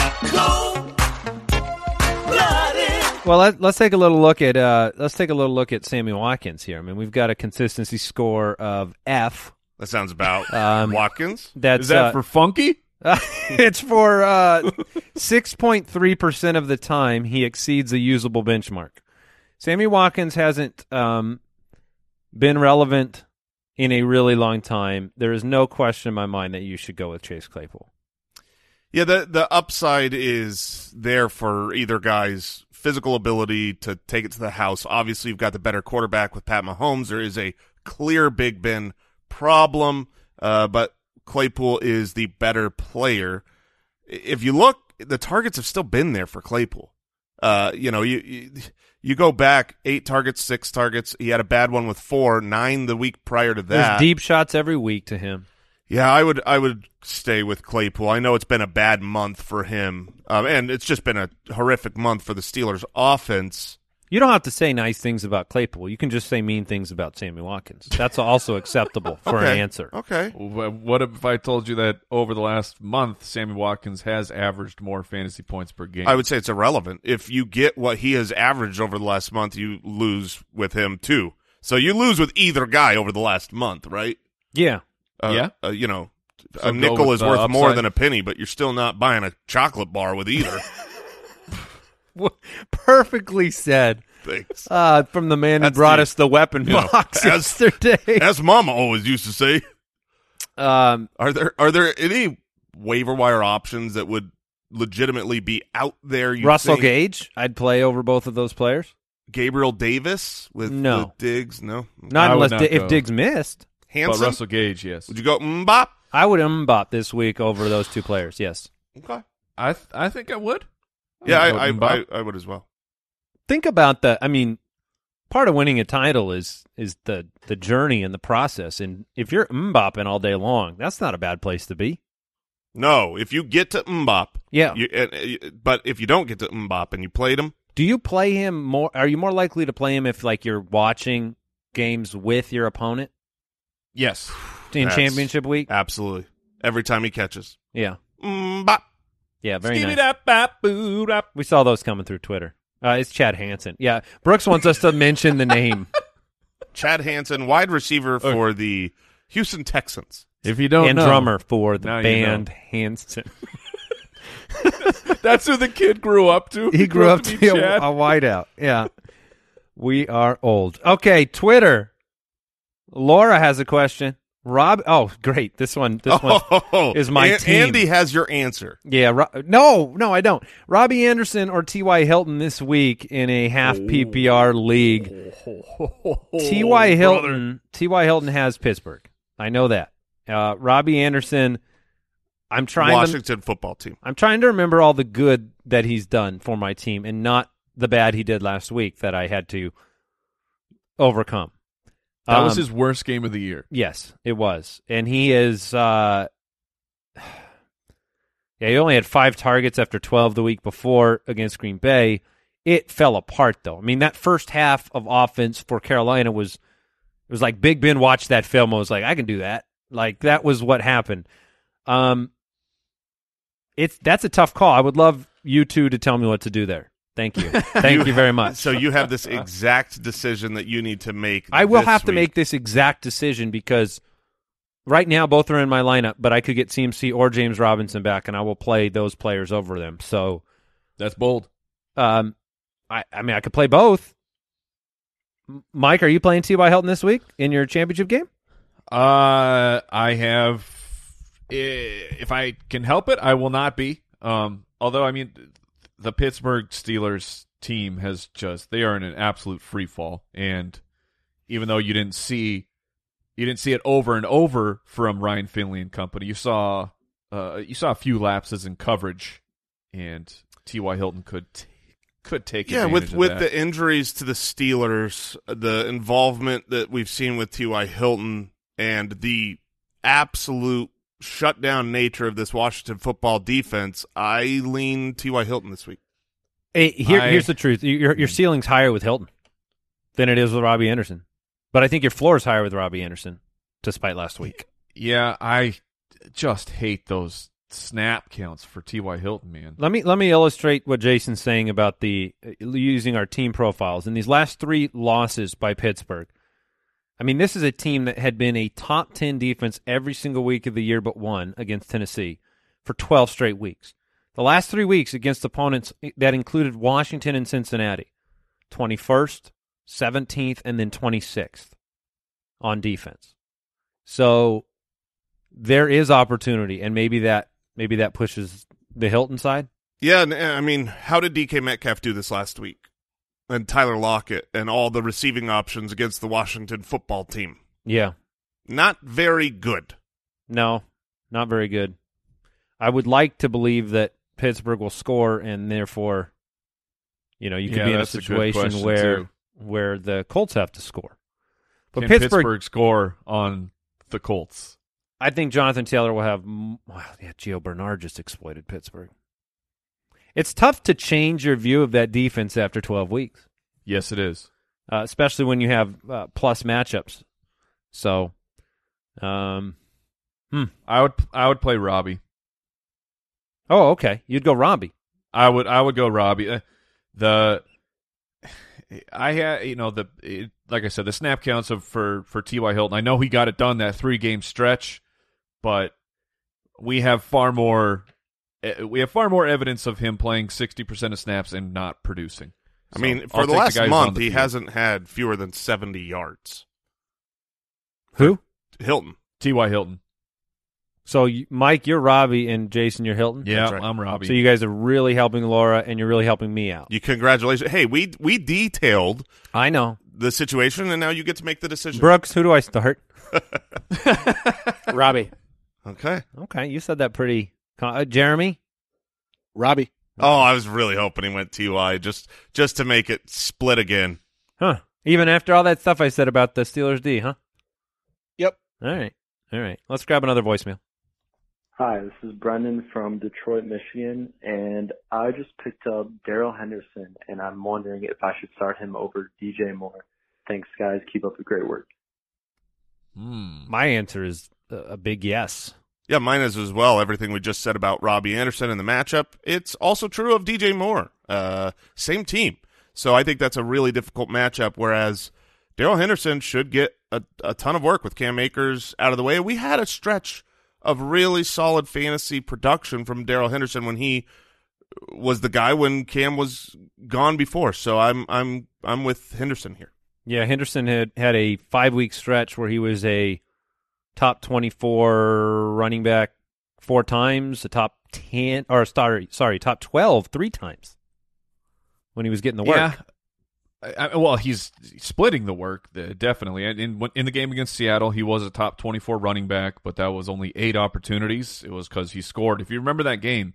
Speaker 3: Well, let's take a little look at Sammy Watkins here. I mean, we've got a consistency score of F.
Speaker 4: That sounds about Watkins.
Speaker 3: That's
Speaker 6: Is that for Funky?
Speaker 3: it's for 6.3% of the time he exceeds a usable benchmark. Sammy Watkins hasn't been relevant in a really long time. There is no question in my mind that you should go with Chase Claypool.
Speaker 4: Yeah, the upside is there for either guy's physical ability to take it to the house. Obviously, you've got the better quarterback with Pat Mahomes. There is a clear Big Ben problem, but Claypool is the better player. If you look, the targets have still been there for Claypool. You go back 8 targets, 6 targets. He had a bad one with 4, 9 the week prior to that.
Speaker 3: There's deep shots every week to him.
Speaker 4: Yeah, I would stay with Claypool. I know it's been a bad month for him, and it's just been a horrific month for the Steelers' offense.
Speaker 3: You don't have to say nice things about Claypool. You can just say mean things about Sammy Watkins. That's also acceptable for an answer.
Speaker 4: Okay.
Speaker 6: What if I told you that over the last month, Sammy Watkins has averaged more fantasy points per game?
Speaker 4: I would say it's irrelevant. If you get what he has averaged over the last month, you lose with him too. So you lose with either guy over the last month, right?
Speaker 3: Yeah.
Speaker 6: Yeah.
Speaker 4: A
Speaker 6: So
Speaker 4: nickel
Speaker 6: go with
Speaker 4: is
Speaker 6: the
Speaker 4: worth more
Speaker 6: upside.
Speaker 4: than a penny, but you're still not buying a chocolate bar with either.
Speaker 3: Perfectly said.
Speaker 4: Thanks.
Speaker 3: From the man who
Speaker 4: That's
Speaker 3: brought
Speaker 4: the-
Speaker 3: us the weapon box yesterday.
Speaker 4: As Mama always used to say.
Speaker 3: Um,
Speaker 4: Are there any waiver wire options that would legitimately be out there? You
Speaker 3: Russell
Speaker 4: think?
Speaker 3: Gage, I'd play over both of those players.
Speaker 4: Gabriel Davis with
Speaker 3: No.
Speaker 4: the Diggs? No.
Speaker 3: Not
Speaker 6: I would
Speaker 3: unless
Speaker 6: not
Speaker 3: if
Speaker 6: go.
Speaker 3: Diggs missed.
Speaker 6: But
Speaker 4: Hanson?
Speaker 6: Russell Gage, yes.
Speaker 4: Would you go Mbop?
Speaker 3: I would mbop this week over those two players. Yes.
Speaker 4: Okay.
Speaker 6: I think I would.
Speaker 4: Yeah,
Speaker 6: would go Mbop.
Speaker 4: I would as well.
Speaker 3: Think about that. I mean, part of winning a title is the journey and the process. And if you're mbopping all day long, that's not a bad place to be.
Speaker 4: No, if you get to Mbop,
Speaker 3: Yeah.
Speaker 4: but if you don't get to Mbop and you played him,
Speaker 3: Do you play him more? Are you more likely to play him if like you're watching games with your opponent?
Speaker 6: Yes.
Speaker 3: in championship week.
Speaker 4: Absolutely. Every time he catches.
Speaker 3: Yeah.
Speaker 4: Bop.
Speaker 3: Yeah, very nice. We saw those coming through Twitter. It's Chad Hansen. Yeah, Brooks wants us to mention the name.
Speaker 4: Chad Hansen, wide receiver for the Houston Texans.
Speaker 6: If you don't know.
Speaker 3: And drummer for the
Speaker 6: Now
Speaker 3: band
Speaker 6: you know.
Speaker 3: Hansen.
Speaker 6: That's who the kid grew up to.
Speaker 3: He grew up to be a
Speaker 6: Chad.
Speaker 3: wideout. Yeah. We are old. Okay, Twitter. Laura has a question. Rob, oh, great. This one is my team.
Speaker 4: Andy has your answer.
Speaker 3: Yeah, no, I don't. Robbie Anderson or T.Y. Hilton this week in a half PPR league. T.Y. Hilton has Pittsburgh. I know that. Robbie Anderson,
Speaker 4: Washington football team.
Speaker 3: I'm trying to remember all the good that he's done for my team and not the bad he did last week that I had to overcome.
Speaker 6: That was his worst game of the year.
Speaker 3: Yes, it was. And he is he only had 5 targets after 12 the week before against Green Bay. It fell apart, though. I mean, that first half of offense for Carolina was like Big Ben watched that film and was like, I can do that. Like, that was what happened. That's a tough call. I would love you two to tell me what to do there. Thank you. Thank you very much.
Speaker 4: So you have this exact decision that you need to make.
Speaker 3: I will have to make this exact decision because right now both are in my lineup, but I could get CMC or James Robinson back, and I will play those players over them. So
Speaker 6: that's bold.
Speaker 3: I mean, I could play both. Mike, are you playing T.Y. Hilton this week in your championship game?
Speaker 6: I have. If I can help it, I will not be. Although, I mean, the Pittsburgh Steelers team they are in an absolute free fall. And even though you didn't see it over and over from Ryan Finley and company, you saw a few lapses in coverage, and T.Y. Hilton could take advantage of
Speaker 4: with
Speaker 6: that.
Speaker 4: the injuries to the Steelers, the involvement that we've seen with T.Y. Hilton, and the absolute shutdown nature of this Washington football defense, I lean T.Y. Hilton this week.
Speaker 3: Hey, here's the truth. Your ceiling's higher with Hilton than it is with Robbie Anderson. But I think your floor is higher with Robbie Anderson, despite last week.
Speaker 6: Yeah, I just hate those snap counts for T.Y. Hilton, man.
Speaker 3: Let me illustrate what Jason's saying about the using our team profiles. In these last 3 losses by Pittsburgh, I mean, this is a team that had been a top 10 defense every single week of the year but one against Tennessee for 12 straight weeks. The last 3 weeks against opponents that included Washington and Cincinnati, 21st, 17th, and then 26th on defense. So there is opportunity, and maybe that pushes the Hilton side.
Speaker 4: Yeah, I mean, how did DK Metcalf do this last week? And Tyler Lockett and all the receiving options against the Washington football team.
Speaker 3: Yeah.
Speaker 4: Not very good.
Speaker 3: No, not very good. I would like to believe that Pittsburgh will score, and therefore, you could be in a situation where the Colts have to score. But
Speaker 6: Can Pittsburgh score on the Colts?
Speaker 3: I think Jonathan Taylor will have Gio Bernard just exploited Pittsburgh. It's tough to change your view of that defense after 12 weeks.
Speaker 6: Yes, it is.
Speaker 3: Especially when you have plus matchups. So,
Speaker 6: I would play Robbie.
Speaker 3: Oh, okay. You'd go Robbie.
Speaker 6: I would go Robbie. Like I said, the snap counts for T.Y. Hilton. I know he got it done that 3-game stretch, but we have far more evidence of him playing 60% of snaps and not producing.
Speaker 4: I mean, for the last month, he hasn't had fewer than 70 yards.
Speaker 3: Who?
Speaker 4: Hilton.
Speaker 6: T.Y. Hilton.
Speaker 3: So, Mike, you're Robbie, and Jason, you're Hilton?
Speaker 6: Yeah,
Speaker 4: right.
Speaker 6: I'm Robbie.
Speaker 3: So you guys are really helping Laura, and you're really helping me out.
Speaker 4: Congratulations. Hey, we detailed
Speaker 3: I know
Speaker 4: the situation, and now you get to make the decision.
Speaker 3: Brooks, who do I start?
Speaker 5: Robbie.
Speaker 4: Okay.
Speaker 3: You said that pretty... Jeremy?
Speaker 5: Robbie.
Speaker 4: Oh, I was really hoping he went T.Y. just to make it split again.
Speaker 3: Huh. Even after all that stuff I said about the Steelers D, huh?
Speaker 5: Yep.
Speaker 3: All right. Let's grab another voicemail.
Speaker 9: Hi, this is Brendan from Detroit, Michigan, and I just picked up Darrell Henderson, and I'm wondering if I should start him over DJ Moore. Thanks, guys. Keep up the great work.
Speaker 3: My answer is a big yes.
Speaker 4: Yeah, mine is as well. Everything we just said about Robbie Anderson and the matchup, it's also true of DJ Moore. Same team. So I think that's a really difficult matchup, whereas Darrell Henderson should get a ton of work with Cam Akers out of the way. We had a stretch of really solid fantasy production from Darrell Henderson when he was the guy when Cam was gone before. So I'm with Henderson here.
Speaker 3: Yeah, Henderson had a 5-week stretch where he was a top 24 running back 4 times, a top 10 or top 12 3 times when he was getting the work.
Speaker 6: Yeah. Well, he's splitting the work, definitely. In the game against Seattle, he was a top 24 running back, but that was only 8 opportunities. It was because he scored. If you remember that game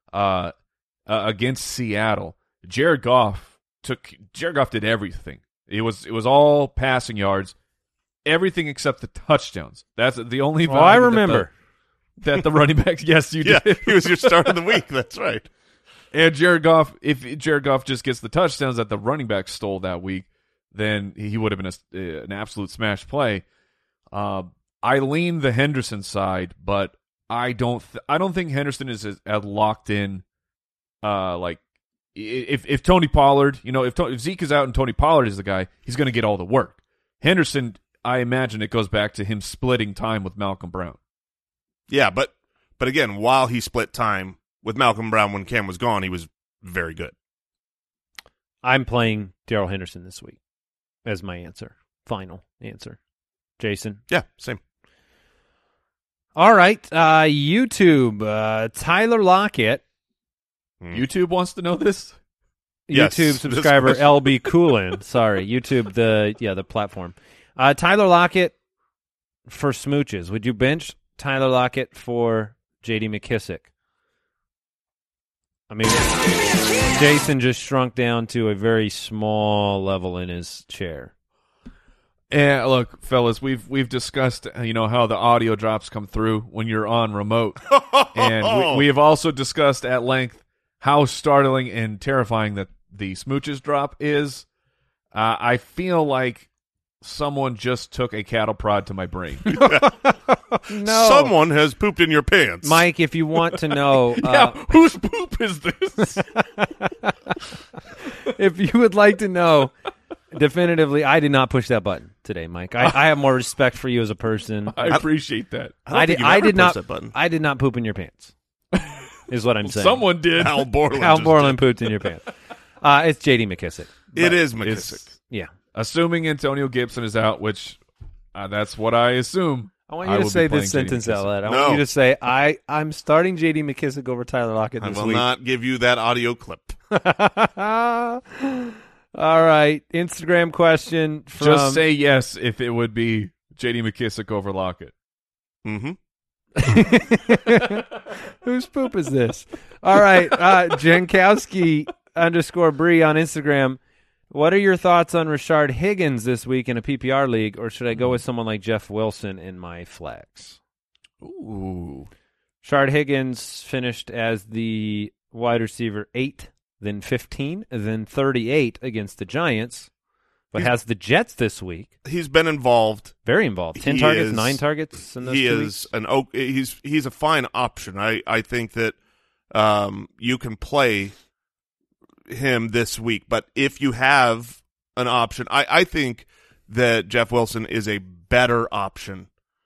Speaker 6: against Seattle, Jared Goff did everything. It was all passing yards, everything except the touchdowns. That's the only.
Speaker 3: Oh, I remember
Speaker 6: that the running back. Yes, you did.
Speaker 4: Yeah, he was your start of the week. That's right.
Speaker 6: And Jared Goff, if Jared Goff just gets the touchdowns that the running back stole that week, then he would have been an absolute smash play. I lean the Henderson side, but I don't think Henderson is as locked in. Like if Tony Pollard, if Zeke is out and Tony Pollard is the guy, he's going to get all the work. Henderson, I imagine it goes back to him splitting time with Malcolm Brown.
Speaker 4: Yeah, but again, while he split time with Malcolm Brown when Cam was gone, he was very good.
Speaker 3: I'm playing Darrell Henderson this week as my final answer. Jason?
Speaker 4: Yeah, same.
Speaker 3: All right, YouTube, Tyler Lockett.
Speaker 6: YouTube wants to know this?
Speaker 3: Yes, YouTube subscriber LB Coolin. Sorry, YouTube, the platform. Tyler Lockett for smooches. Would you bench Tyler Lockett for J.D. McKissick? I mean, Jason just shrunk down to a very small level in his chair.
Speaker 6: Yeah, look, fellas, we've discussed how the audio drops come through when you're on remote, and we have also discussed at length how startling and terrifying that the smooches drop is. I feel like someone just took a cattle prod to my brain.
Speaker 3: No.
Speaker 4: Someone has pooped in your pants.
Speaker 3: Mike, if you want to know...
Speaker 6: whose poop is this?
Speaker 3: If you would like to know definitively, I did not push that button today, Mike. I have more respect for you as a person.
Speaker 6: I appreciate that.
Speaker 3: I did not poop in your pants, is what I'm saying.
Speaker 6: Someone did.
Speaker 4: Al Borland
Speaker 3: pooped in your pants. It's J.D. McKissick.
Speaker 4: It is McKissick.
Speaker 3: Yeah.
Speaker 6: Assuming Antonio Gibson is out, which that's what I assume.
Speaker 3: I want you to say this sentence out loud. I want you to say, I'm starting J.D. McKissick over Tyler Lockett this week.
Speaker 4: I will not give you that audio clip.
Speaker 3: All right. Instagram question from...
Speaker 6: Just say yes if it would be J.D. McKissick over Lockett.
Speaker 4: Mm-hmm.
Speaker 3: Whose poop is this? All right. Jankowski _Bree on Instagram. What are your thoughts on Rashard Higgins this week in a PPR league, or should I go with someone like Jeff Wilson in my flex?
Speaker 6: Ooh.
Speaker 3: Rashard Higgins finished as the wide receiver 8, then 15, then 38 against the Giants, but has the Jets this week.
Speaker 4: He's been involved.
Speaker 3: Very involved. 10 targets, 9 targets in those 2 weeks.
Speaker 4: He's a fine option. I think that you can play him this week, but if you have an option, I think that Jeff Wilson is a better option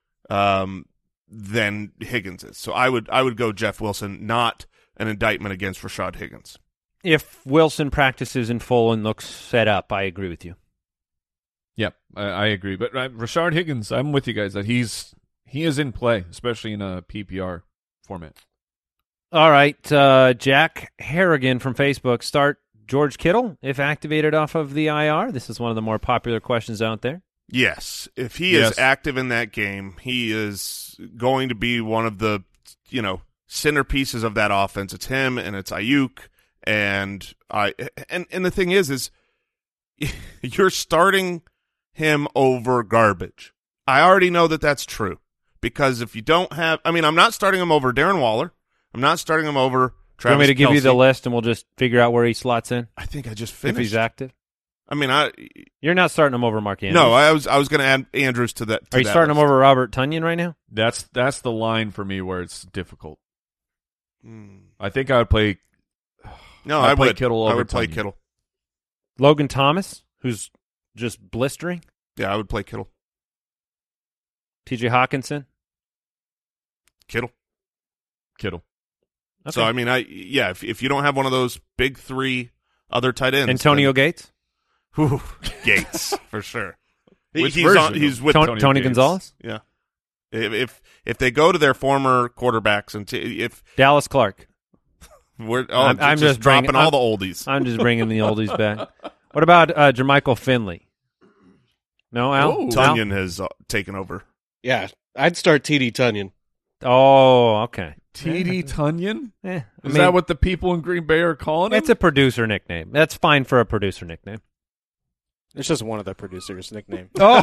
Speaker 4: than Higgins is. So I would go Jeff Wilson, not an indictment against Rashard Higgins.
Speaker 3: If Wilson practices in full and looks set up, I agree with you.
Speaker 6: Yep, I agree. But Rashard Higgins, I'm with you guys that he is in play, especially in a PPR format.
Speaker 3: All right, Jack Harrigan from Facebook. Start George Kittle if activated off of the IR. This is one of the more popular questions out there.
Speaker 4: Yes, if he is active in that game, he is going to be one of the centerpieces of that offense. It's him and it's Ayuk, and the thing is you're starting him over garbage. I already know that that's true because if you don't have, I'm not starting him over Darren Waller. I'm not starting him over Travis
Speaker 3: You want me to give
Speaker 4: Kelce.
Speaker 3: you the list and we'll just figure out where he slots in?
Speaker 4: I think I just finished.
Speaker 3: If he's active?
Speaker 4: I mean,
Speaker 3: You're not starting him over Mark Andrews.
Speaker 4: No, I was going to add Andrews to that.
Speaker 3: Are you starting him over Robert Tonyan right now?
Speaker 6: That's the line for me where it's difficult. I think I would play.
Speaker 4: No, I would.
Speaker 6: Kittle over
Speaker 4: I would play
Speaker 6: Tonyan.
Speaker 4: Kittle.
Speaker 3: Logan Thomas, who's just blistering.
Speaker 4: Yeah, I would play Kittle.
Speaker 3: T.J. Hawkinson.
Speaker 6: Kittle.
Speaker 3: Okay.
Speaker 4: So I mean, if you don't have one of those big three other tight ends,
Speaker 3: Antonio Gates.
Speaker 4: Whew, Gates for sure.
Speaker 6: He's
Speaker 4: with
Speaker 3: Tony Gonzalez.
Speaker 4: Yeah. If they go to their former quarterbacks and if
Speaker 3: Dallas Clark.
Speaker 4: I'm just dropping all the oldies.
Speaker 3: I'm just bringing the oldies back. What about Jermichael Finley? No, Al?
Speaker 4: Tonyan has taken over.
Speaker 10: Yeah, I'd start TD Tonyan.
Speaker 3: Oh, okay.
Speaker 6: TD Tonyan?
Speaker 3: Is
Speaker 6: that what the people in Green Bay are calling him?
Speaker 3: It's a producer nickname. That's fine for a producer nickname.
Speaker 5: It's just one of the producers' nickname.
Speaker 3: Oh,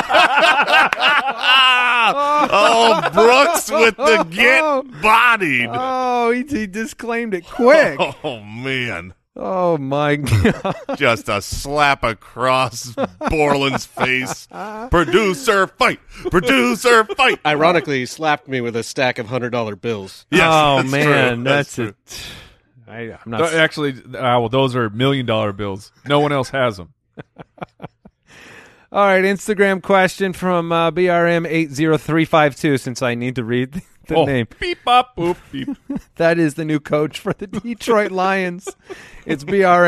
Speaker 4: Brooks with the get bodied.
Speaker 3: Oh, he disclaimed it quick.
Speaker 4: Oh, man.
Speaker 3: Oh, my God.
Speaker 4: Just a slap across Borland's face. Producer fight. Producer fight.
Speaker 10: Ironically, he slapped me with a stack of $100 bills.
Speaker 4: Yes,
Speaker 3: oh,
Speaker 4: that's
Speaker 3: man.
Speaker 4: true.
Speaker 3: That's
Speaker 4: true.
Speaker 3: it. I'm not.
Speaker 6: Actually, those are $1 million bills. No one else has them.
Speaker 3: All right, Instagram question from BRM80352, since I need to read the name.
Speaker 6: Beep, bop, boop, beep.
Speaker 3: That is the new coach for the Detroit Lions. It's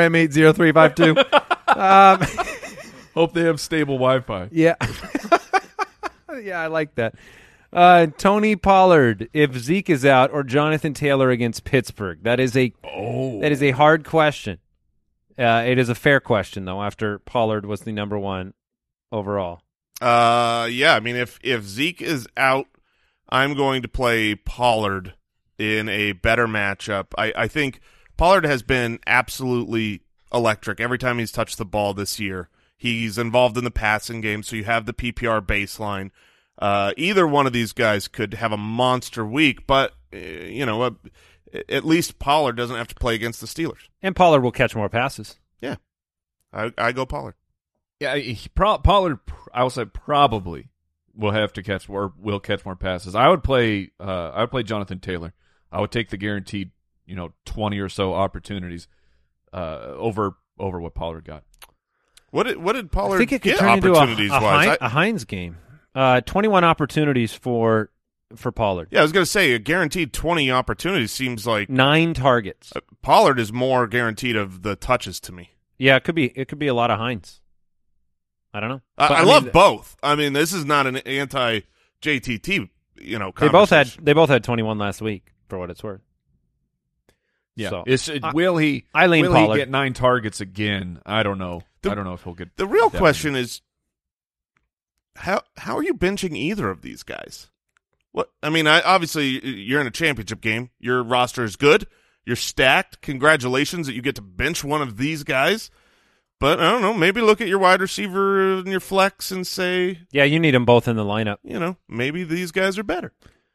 Speaker 3: BRM80352.
Speaker 6: Hope they have stable Wi-Fi.
Speaker 3: Yeah. Yeah, I like that. Tony Pollard, if Zeke is out, or Jonathan Taylor against Pittsburgh. That is a hard question. It is a fair question, though, after Pollard was the number one overall.
Speaker 4: Yeah, I mean, if Zeke is out, I'm going to play Pollard in a better matchup. I think Pollard has been absolutely electric every time he's touched the ball this year. He's involved in the passing game, so you have the PPR baseline. Either one of these guys could have a monster week, but, at least Pollard doesn't have to play against the Steelers.
Speaker 3: And Pollard will catch more passes.
Speaker 4: Yeah. I go Pollard.
Speaker 6: Yeah, Pollard, I will say probably will have to catch more. Will catch more passes. I would play Jonathan Taylor. I would take the guaranteed 20 or so opportunities over what Pollard got.
Speaker 4: What did Pollard
Speaker 3: I think it could
Speaker 4: get
Speaker 3: turn into
Speaker 4: opportunities-wise?
Speaker 3: a Hines game. 21 opportunities for Pollard.
Speaker 4: Yeah, I was going to say a guaranteed 20 opportunities seems like
Speaker 3: 9 targets.
Speaker 4: Pollard is more guaranteed of the touches to me.
Speaker 3: Yeah, it could be a lot of Hines. I don't know.
Speaker 4: I love both. I mean, this is not an anti-JTT, conversation.
Speaker 3: They both had 21 last week, for what it's worth.
Speaker 6: Yeah.
Speaker 3: So,
Speaker 6: will he
Speaker 3: Pollard.
Speaker 6: get 9 targets again? I don't know. I don't know if he'll get.
Speaker 4: The real question is, how are you benching either of these guys? What I mean, obviously you're in a championship game. Your roster is good. You're stacked. Congratulations that you get to bench one of these guys. But I don't know. Maybe look at your wide receiver and your flex and say,
Speaker 3: yeah, you need them both in the lineup.
Speaker 4: Maybe these guys are better.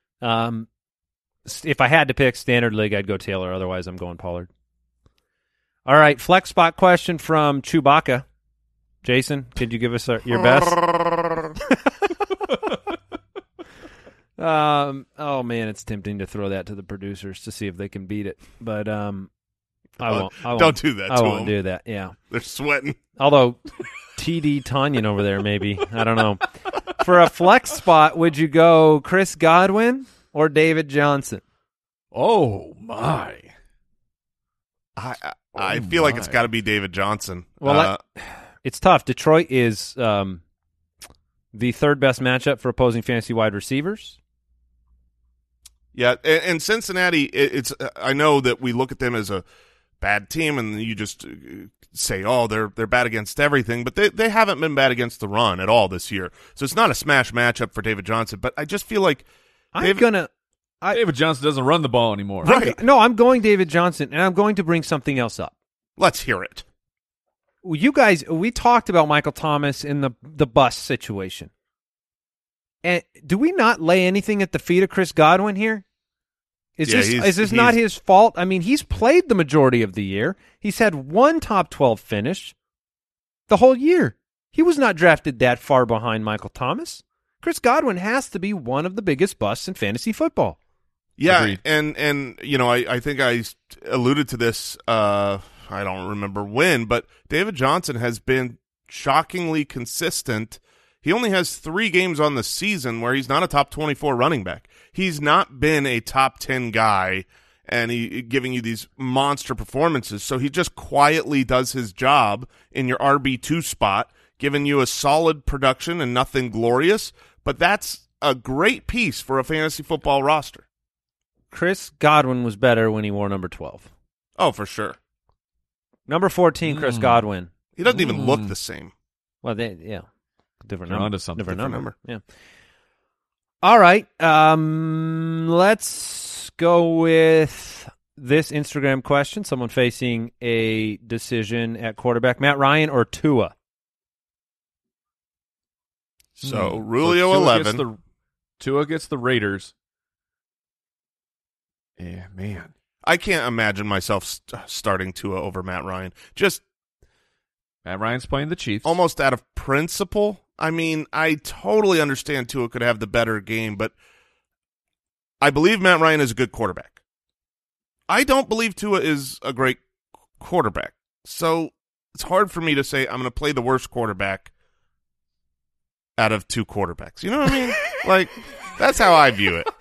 Speaker 3: If I had to pick standard league, I'd go Taylor. Otherwise, I'm going Pollard. All right, flex spot question from Chewbacca. Jason, could you give us your best? Oh man, it's tempting to throw that to the producers to see if they can beat it, but I won't.
Speaker 4: Don't do that.
Speaker 3: I won't do that. Yeah,
Speaker 4: they're sweating.
Speaker 3: Although TD Tonyan over there, maybe I don't know. For a flex spot, would you go Chris Godwin or David Johnson?
Speaker 6: Oh my!
Speaker 4: I feel like it's got to be David Johnson.
Speaker 3: Well, it's tough. Detroit is the third best matchup for opposing fantasy wide receivers.
Speaker 4: Yeah, and Cincinnati, it's I know that we look at them as a bad team, and you just say, oh, they're bad against everything, but they haven't been bad against the run at all this year. So it's not a smash matchup for David Johnson, but I just feel like
Speaker 6: David Johnson doesn't run the ball anymore.
Speaker 4: Right.
Speaker 3: I'm going David Johnson, and I'm going to bring something else up.
Speaker 4: Let's hear it.
Speaker 3: You guys, we talked about Michael Thomas in the bus situation. And do we not lay anything at the feet of Chris Godwin here? Is this not his fault? I mean, he's played the majority of the year. He's had one top 12 finish. the whole year. He was not drafted that far behind Michael Thomas. Chris Godwin has to be one of the biggest busts in fantasy football.
Speaker 4: Yeah,
Speaker 6: Agreed.
Speaker 4: and I think I alluded to this, I don't remember when, but David Johnson has been shockingly consistent. He only has 3 games on the season where he's not a top 24 running back. He's not been a top 10 guy and he giving you these monster performances. So he just quietly does his job in your RB2 spot, giving you a solid production and nothing glorious. But that's a great piece for a fantasy football roster.
Speaker 3: Chris Godwin was better when he wore number 12.
Speaker 4: Oh, for sure.
Speaker 3: Number 14, Chris Godwin.
Speaker 4: He doesn't even look the same.
Speaker 3: Well, different
Speaker 6: You're
Speaker 3: number.
Speaker 6: onto something.
Speaker 3: Different number.
Speaker 6: Different
Speaker 3: Yeah. All right. Let's go with this Instagram question. Someone facing a decision at quarterback: Matt Ryan or Tua?
Speaker 4: So Rulio 11.
Speaker 6: Tua gets the Raiders. Yeah, man.
Speaker 4: I can't imagine myself starting Tua over Matt Ryan. Just
Speaker 6: Matt Ryan's playing the Chiefs.
Speaker 4: almost out of principle. I mean, I totally understand Tua could have the better game, but I believe Matt Ryan is a good quarterback. I don't believe Tua is a great quarterback. So it's hard for me to say I'm going to play the worst quarterback out of 2 quarterbacks. You know what I mean? Like, that's how I view it.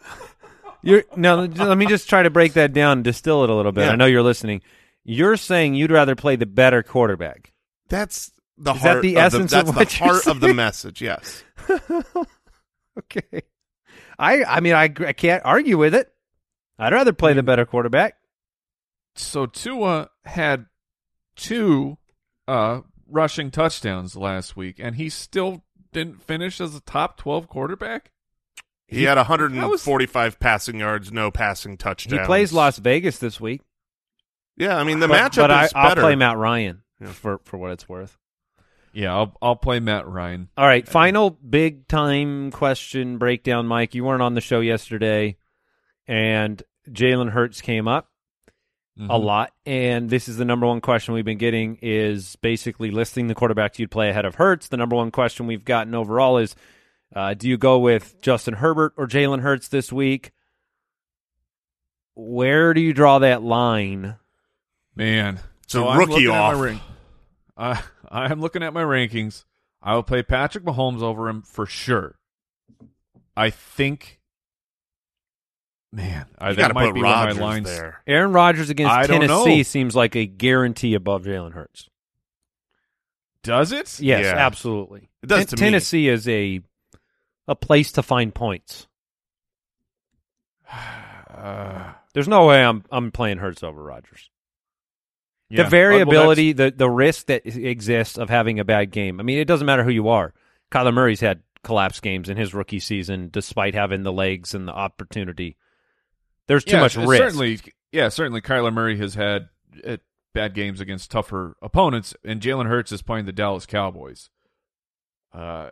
Speaker 3: Let me just try to break that down and distill it a little bit.
Speaker 4: Yeah.
Speaker 3: I know you're listening. You're saying you'd rather play the better quarterback.
Speaker 4: That's the
Speaker 3: Is
Speaker 4: heart
Speaker 3: that the
Speaker 4: of
Speaker 3: essence
Speaker 4: that's
Speaker 3: of what
Speaker 4: the
Speaker 3: you're
Speaker 4: heart of the
Speaker 3: saying?
Speaker 4: message, yes.
Speaker 3: Okay. I mean, I can't argue with it. I'd rather play the better quarterback.
Speaker 6: So Tua had 2 rushing touchdowns last week, and he still didn't finish as a top 12 quarterback?
Speaker 4: He had 145 passing yards, no passing touchdowns.
Speaker 3: He plays Las Vegas this week.
Speaker 4: Yeah, I mean, the matchup
Speaker 3: but
Speaker 4: is
Speaker 3: I'll
Speaker 4: better.
Speaker 3: play Matt Ryan
Speaker 4: Yeah.
Speaker 3: for what it's worth.
Speaker 6: Yeah, I'll play Matt Ryan.
Speaker 3: All right, final big-time question breakdown, Mike. You weren't on the show yesterday, and Jalen Hurts came up a lot, and this is the number one question we've been getting is basically listing the quarterbacks you'd play ahead of Hurts. The number one question we've gotten overall is, do you go with Justin Herbert or Jalen Hurts this week? Where do you draw that line?
Speaker 6: Man.
Speaker 4: So
Speaker 6: I'm
Speaker 4: rookie
Speaker 6: looking at
Speaker 4: off.
Speaker 6: my I am looking at my rankings. I will play Patrick Mahomes over him for sure. I think, man,
Speaker 4: You
Speaker 6: that
Speaker 4: gotta
Speaker 6: might
Speaker 4: put
Speaker 6: be one of
Speaker 4: Rodgers
Speaker 6: my lines.
Speaker 4: there.
Speaker 3: Aaron Rodgers against
Speaker 6: I don't
Speaker 3: Tennessee
Speaker 6: know.
Speaker 3: seems like a guarantee above Jalen Hurts.
Speaker 6: Does it?
Speaker 3: Yes,
Speaker 4: Yeah.
Speaker 3: absolutely.
Speaker 4: It does to me.
Speaker 3: Tennessee is a place to find points. There's no way I'm playing Hurts over Rodgers.
Speaker 6: Yeah.
Speaker 3: The variability, the risk that exists of having a bad game. I mean, it doesn't matter who you are. Kyler Murray's had collapse games in his rookie season, despite having the legs and the opportunity. There's too much risk.
Speaker 6: Certainly, Kyler Murray has had bad games against tougher opponents, and Jalen Hurts is playing the Dallas Cowboys. Jalen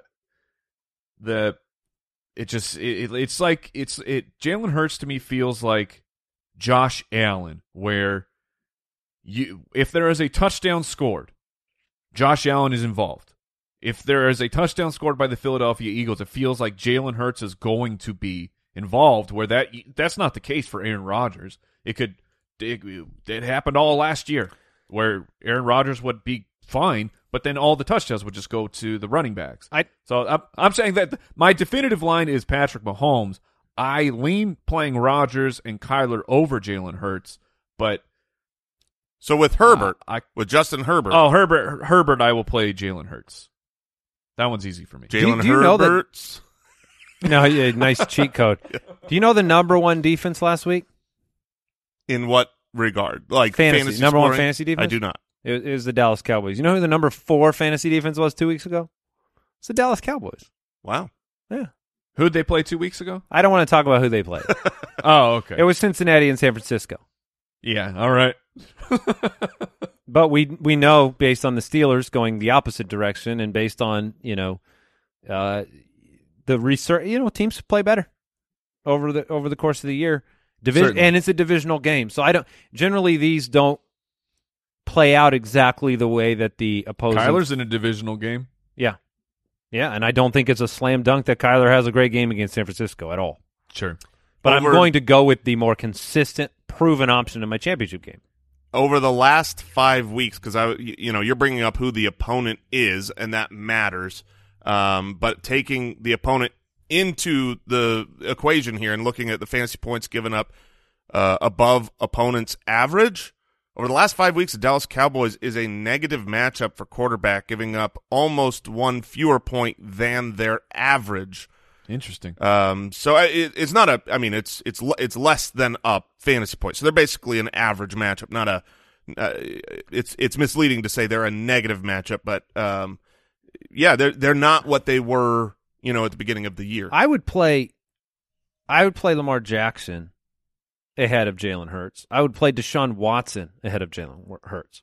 Speaker 6: Hurts to me feels like Josh Allen, where if there is a touchdown scored, Josh Allen is involved. If there is a touchdown scored by the Philadelphia Eagles, it feels like Jalen Hurts is going to be involved, where that's not the case for Aaron Rodgers. It happened all last year, where Aaron Rodgers would be fine, but then all the touchdowns would just go to the running backs. So I'm saying that my definitive line is Patrick Mahomes. I lean playing Rodgers and Kyler over Jalen Hurts, but
Speaker 4: So with Herbert, with Justin Herbert.
Speaker 6: Oh, Herbert, I will play Jalen Hurts. That one's easy for me.
Speaker 4: Jalen
Speaker 3: Do you know that-
Speaker 4: Herbert's.
Speaker 3: No, yeah, nice cheat code. Do you know the number one defense last week?
Speaker 4: In what regard? Like
Speaker 3: Fantasy. Number one
Speaker 4: scoring?
Speaker 3: fantasy defense?
Speaker 4: I do not.
Speaker 3: It was the Dallas Cowboys. You know who the number 4 fantasy defense was 2 weeks ago? It's the Dallas Cowboys.
Speaker 4: Wow.
Speaker 3: Yeah.
Speaker 6: Who'd they play 2 weeks ago?
Speaker 3: I don't want to talk about who they played.
Speaker 6: Oh, okay.
Speaker 3: It was Cincinnati and San Francisco.
Speaker 6: Yeah, all right.
Speaker 3: But we know based on the Steelers going the opposite direction and based on, the research, teams play better over the course of the year.
Speaker 6: Certainly.
Speaker 3: And it's a divisional game. So these don't play out exactly the way that the opposing.
Speaker 6: Kyler's in a divisional game.
Speaker 3: Yeah, and I don't think it's a slam dunk that Kyler has a great game against San Francisco at all.
Speaker 6: Sure,
Speaker 3: but I'm going to go with the more consistent, proven option in my championship game.
Speaker 4: Over the last 5 weeks, because you're bringing up who the opponent is, and that matters. But taking the opponent into the equation here and looking at the fantasy points given up above opponent's average, over the last 5 weeks, the Dallas Cowboys is a negative matchup for quarterback, giving up almost one fewer point than their average.
Speaker 6: Interesting.
Speaker 4: So it's not a. I mean, it's less than a fantasy point. So they're basically an average matchup, not a. It's misleading to say they're a negative matchup, but yeah, they're not what they were, at the beginning of the year.
Speaker 3: I would play Lamar Jackson ahead of Jalen Hurts. I would play Deshaun Watson ahead of Jalen Hurts.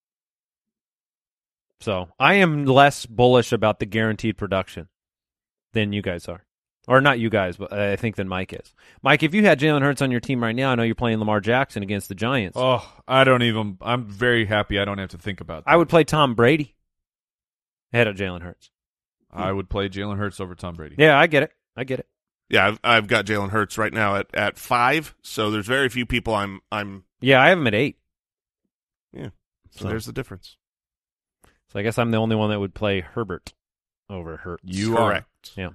Speaker 3: So I am less bullish about the guaranteed production than you guys are. Or not you guys, but I think than Mike is. Mike, if you had Jalen Hurts on your team right now, I know you're playing Lamar Jackson against the Giants.
Speaker 6: Oh, I'm very happy I don't have to think about that.
Speaker 3: I would play Tom Brady ahead of Jalen Hurts.
Speaker 6: I would play Jalen Hurts over Tom Brady.
Speaker 3: Yeah, I get it.
Speaker 4: Yeah, I've got Jalen Hurts right now at 5, so there's very few people I'm
Speaker 3: Yeah, I have him at 8.
Speaker 4: Yeah. So there's the difference.
Speaker 3: So I guess I'm the only one that would play Herbert over Hurts.
Speaker 6: You
Speaker 4: Correct.
Speaker 3: Yeah.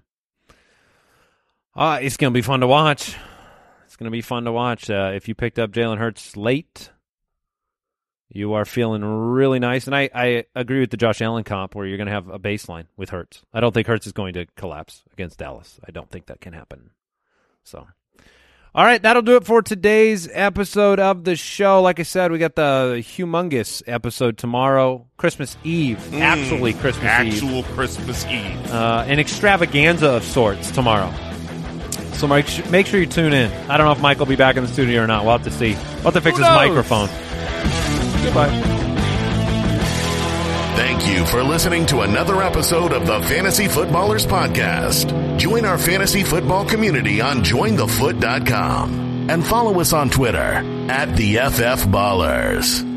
Speaker 3: It's going to be fun to watch. If you picked up Jalen Hurts late, you are feeling really nice. And I agree with the Josh Allen comp where you're going to have a baseline with Hurts. I don't think Hurts is going to collapse against Dallas. I don't think that can happen. So, all right, that'll do it for today's episode of the show. Like I said, we got the humongous episode tomorrow, Christmas Eve, actual
Speaker 4: Christmas Eve.
Speaker 3: An extravaganza of sorts tomorrow. So make sure you tune in. I don't know if Mike will be back in the studio or not. We'll have to see. We'll have to fix his microphone.
Speaker 6: Goodbye.
Speaker 2: Thank you for listening to another episode of the Fantasy Footballers Podcast. Join our fantasy football community on jointhefoot.com and follow us on Twitter @TheFFBallers.